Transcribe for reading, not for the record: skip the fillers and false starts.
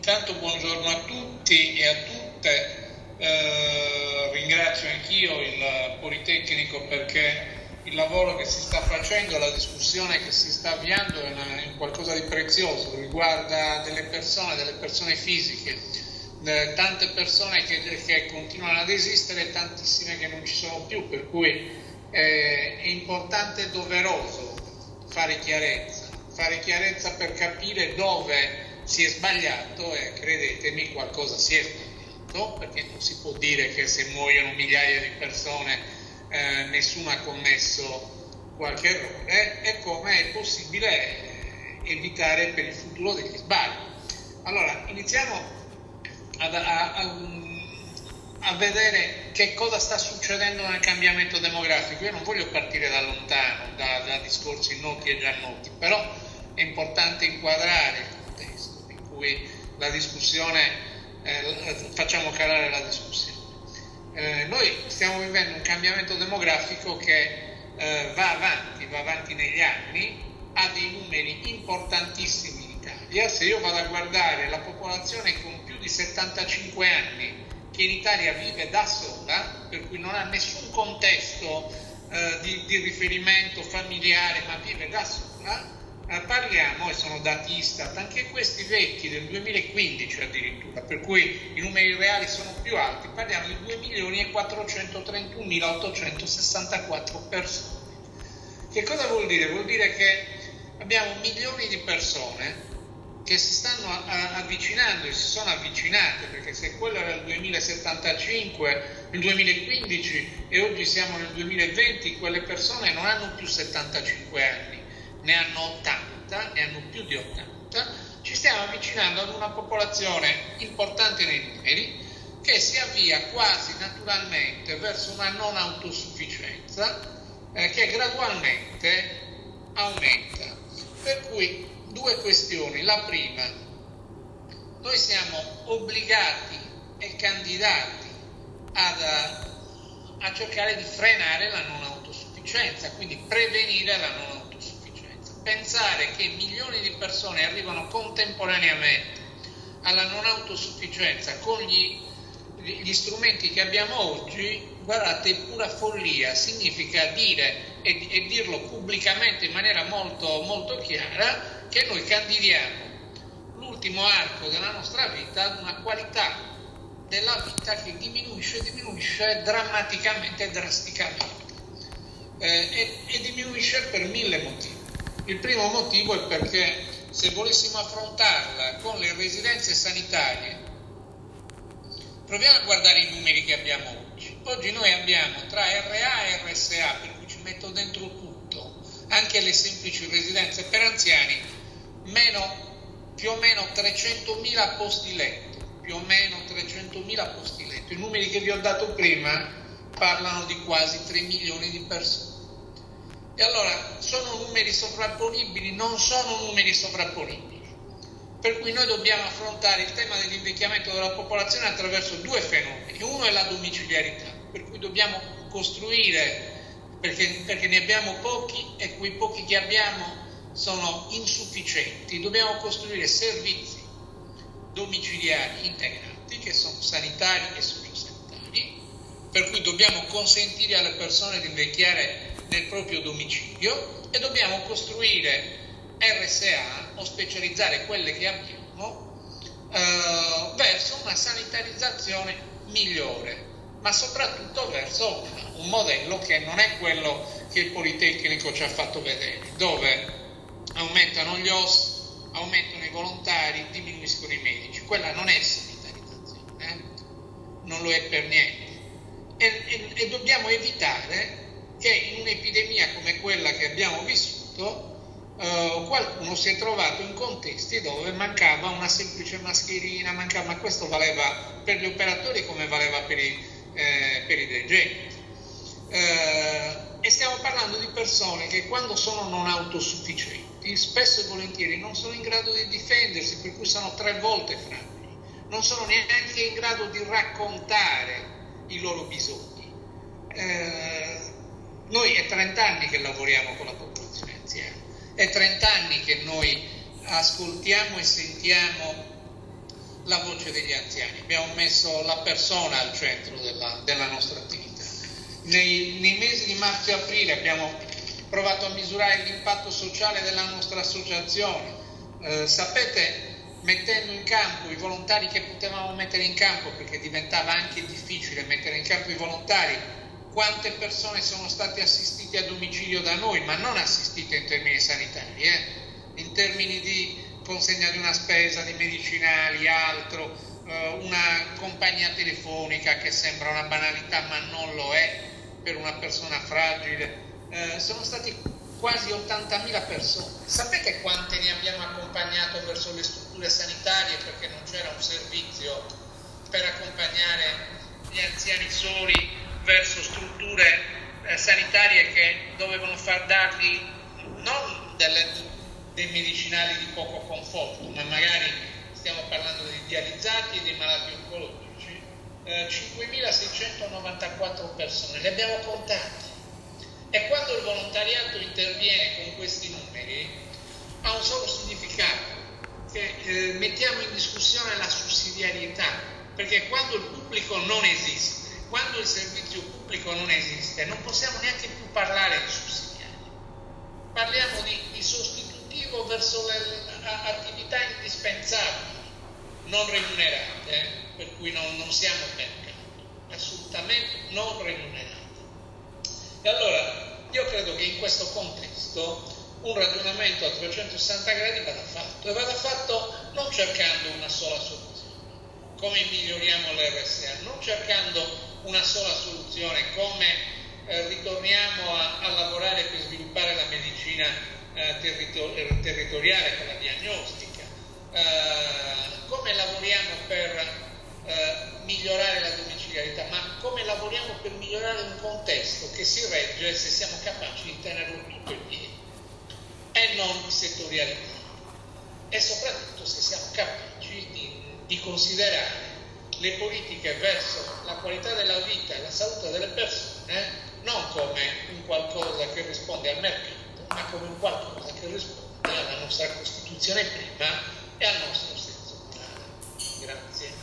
Intanto buongiorno a tutti e a tutte, ringrazio anch'io il Politecnico perché il lavoro che si sta facendo, la discussione che si sta avviando è qualcosa di prezioso, riguarda delle persone fisiche, tante persone che continuano ad esistere e tantissime che non ci sono più, per cui è importante e doveroso fare chiarezza per capire dove si è sbagliato, e credetemi, qualcosa si è sbagliato, perché non si può dire che se muoiono migliaia di persone nessuno ha commesso qualche errore, e come è possibile evitare per il futuro degli sbagli. Allora, iniziamo a vedere che cosa sta succedendo nel cambiamento demografico. Io non voglio partire da lontano, da discorsi noti e già noti, però è importante inquadrare il contesto in cui la discussione, facciamo calare la discussione. Noi stiamo vivendo un cambiamento demografico che va avanti negli anni, ha dei numeri importantissimi in Italia. Se io vado a guardare la popolazione con più di 75 anni che in Italia vive da sola, per cui non ha nessun contesto di riferimento familiare, ma vive da sola, parliamo, e sono dati Istat, anche questi vecchi del 2015 addirittura, per cui i numeri reali sono più alti, parliamo di 2.431.864 persone. Che cosa vuol dire? Vuol dire che abbiamo milioni di persone che si stanno avvicinando e si sono avvicinate, perché se quello era il 2075, il 2015 e oggi siamo nel 2020, quelle persone non hanno più 75 anni, ne hanno 80, ne hanno più di 80, ci stiamo avvicinando ad una popolazione importante nei numeri che si avvia quasi naturalmente verso una non autosufficienza che gradualmente aumenta. Per cui due questioni. La prima, noi siamo obbligati e candidati a cercare di frenare la non autosufficienza, quindi prevenire la non autosufficienza. Pensare che milioni di persone arrivano contemporaneamente alla non autosufficienza con gli strumenti che abbiamo oggi, guardate, è pura follia. Significa dire e dirlo pubblicamente in maniera molto, molto chiara che noi candidiamo l'ultimo arco della nostra vita ad una qualità della vita che diminuisce drammaticamente e drasticamente, e diminuisce per 1000 motivi. Il primo motivo è perché se volessimo affrontarla con le residenze sanitarie, proviamo a guardare i numeri che abbiamo oggi. Oggi noi abbiamo tra RA e RSA, per cui ci metto dentro tutto, anche le semplici residenze per anziani, più o meno 300.000 posti letto, I numeri che vi ho dato prima parlano di quasi 3 milioni di persone. E allora, sono numeri sovrapponibili? Non sono numeri sovrapponibili. Per cui noi dobbiamo affrontare il tema dell'invecchiamento della popolazione attraverso due fenomeni. Uno è la domiciliarità, per cui dobbiamo costruire, perché ne abbiamo pochi e quei pochi che abbiamo sono insufficienti, dobbiamo costruire servizi domiciliari integrati che sono sanitari e sociosanitari, per cui dobbiamo consentire alle persone di invecchiare nel proprio domicilio, e dobbiamo costruire RSA o specializzare quelle che abbiamo verso una sanitarizzazione migliore, ma soprattutto verso un modello che non è quello che il Politecnico ci ha fatto vedere, dove aumentano gli OS, aumentano i volontari, diminuiscono i medici. Quella non è sanitarizzazione, non lo è per niente. E dobbiamo evitare che in un'epidemia come quella che abbiamo vissuto qualcuno si è trovato in contesti dove mancava una semplice mascherina, ma questo valeva per gli operatori come valeva per i dirigenti. E stiamo parlando di persone che quando sono non autosufficienti spesso e volentieri non sono in grado di difendersi, per cui sono 3 volte fragili, non sono neanche in grado di raccontare i loro bisogni. Noi è 30 anni che lavoriamo con la popolazione anziana, è 30 anni che noi ascoltiamo e sentiamo la voce degli anziani, abbiamo messo la persona al centro della nostra attività. Nei mesi di marzo e aprile abbiamo provato a misurare l'impatto sociale della nostra associazione. Sapete, mettendo in campo i volontari che potevamo mettere in campo, perché diventava anche difficile mettere in campo i volontari, quante persone sono state assistite a domicilio da noi, ma non assistite in termini sanitari, in termini di consegna di una spesa, di medicinali, altro, una compagnia telefonica che sembra una banalità ma non lo è per una persona fragile. Sono stati quasi 80.000 persone. Sapete quante ne abbiamo accompagnato verso le strutture sanitarie, perché non c'era un servizio per accompagnare gli anziani soli verso strutture sanitarie che dovevano far dargli non dei medicinali di poco conforto, ma magari stiamo parlando di dializzati e dei malati oncologici. 5.694 persone, le abbiamo contate. E quando il volontariato interviene con questi numeri ha un solo significato, che mettiamo in discussione la sussidiarietà, perché quando il pubblico non esiste, quando il servizio pubblico non esiste, non possiamo neanche più parlare di sussidiario. Parliamo di sostitutivo verso le attività indispensabili, non remunerate, per cui non siamo mercato, assolutamente non remunerate. E allora io credo che in questo contesto un ragionamento a 360 gradi vada fatto, e vada fatto non cercando una sola soluzione, come miglioriamo l'RSA, non cercando una sola soluzione, come ritorniamo a lavorare per sviluppare la medicina territoriale con la diagnostica, come lavoriamo per migliorare la domiciliarità, ma come lavoriamo per migliorare un contesto che si regge se siamo capaci di tenerlo tutto in piedi e non settorializzare, e soprattutto se siamo capaci di considerare le politiche verso la qualità della vita e la salute delle persone non come un qualcosa che risponde al mercato, ma come un qualcosa che risponde alla nostra Costituzione prima e al nostro senso morale. Grazie.